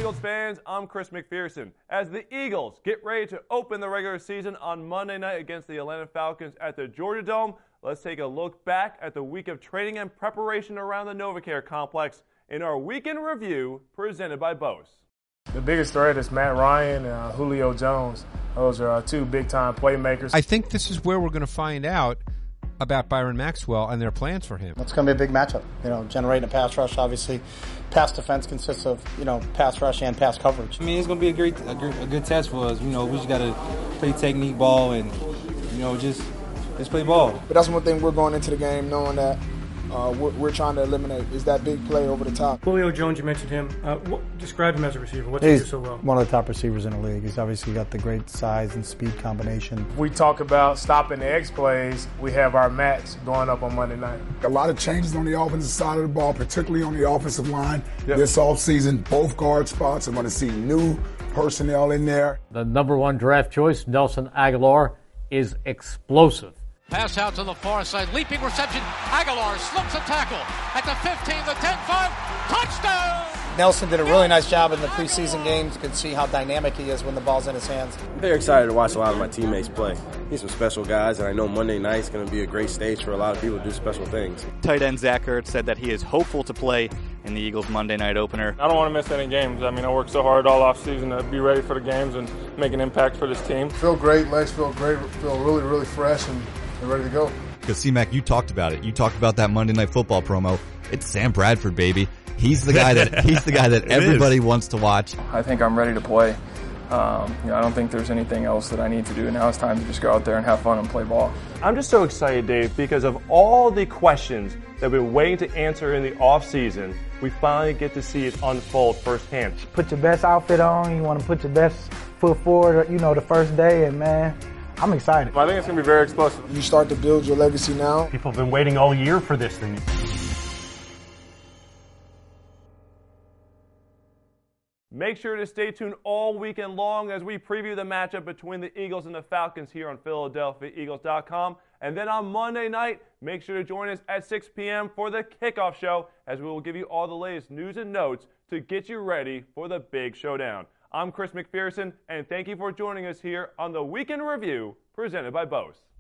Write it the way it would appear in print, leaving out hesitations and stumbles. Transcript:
Eagles fans? I'm Chris McPherson. As the Eagles get ready to open the regular season on Monday night against the Atlanta Falcons at the Georgia Dome, let's take a look back at the week of training and preparation around the NovaCare complex in our weekend review presented by Bose. The biggest threat is Matt Ryan and Julio Jones. Those are two big-time playmakers. I think this is where we're going to find out about Byron Maxwell and their plans for him. It's going to be a big matchup. Generating a pass rush, obviously. Pass defense consists of, pass rush and pass coverage. I mean, it's going to be a good test for us. We just got to play technique ball and, just play ball. But that's one thing we're going into the game knowing that we're trying to eliminate is that big play over the top. Julio Jones, you mentioned him. Describe him as a receiver. What's he do so well? One of the top receivers in the league. He's obviously got the great size and speed combination. We talk about stopping the X plays. We have our match going up on Monday night. A lot of changes on the offensive side of the ball, particularly on the offensive line. This offseason, both guard spots are going to see new personnel in there. The number one draft choice, Nelson Aguilar, is explosive. Pass out to the far side, leaping reception. Aguilar slips a tackle at the 15, the 10-5, touchdown! Nelson did a really nice job in the preseason games. You can see how dynamic he is when the ball's in his hands. I'm very excited to watch a lot of my teammates play. He's some special guys, and I know Monday night's going to be a great stage for a lot of people to do special things. Tight end Zach Ertz said that he is hopeful to play in the Eagles Monday night opener. I don't want to miss any games. I worked so hard all offseason to be ready for the games and make an impact for this team. Feel great, legs feel great, feel really, really fresh and ready to go. Because C-Mac, you talked about it. You talked about that Monday Night Football promo. It's Sam Bradford, baby. He's the guy that everybody wants to watch. I think I'm ready to play. I don't think there's anything else that I need to do. Now it's time to just go out there and have fun and play ball. I'm just so excited, Dave, because of all the questions that we've been waiting to answer in the offseason, we finally get to see it unfold firsthand. Put your best outfit on. You want to put your best foot forward, the first day, and man, I'm excited. I think it's going to be very explosive. You start to build your legacy now. People have been waiting all year for this thing. Make sure to stay tuned all weekend long as we preview the matchup between the Eagles and the Falcons here on PhiladelphiaEagles.com. And then on Monday night, make sure to join us at 6 p.m. for the kickoff show as we will give you all the latest news and notes to get you ready for the big showdown. I'm Chris McPherson, and thank you for joining us here on the Weekend Review presented by Bose.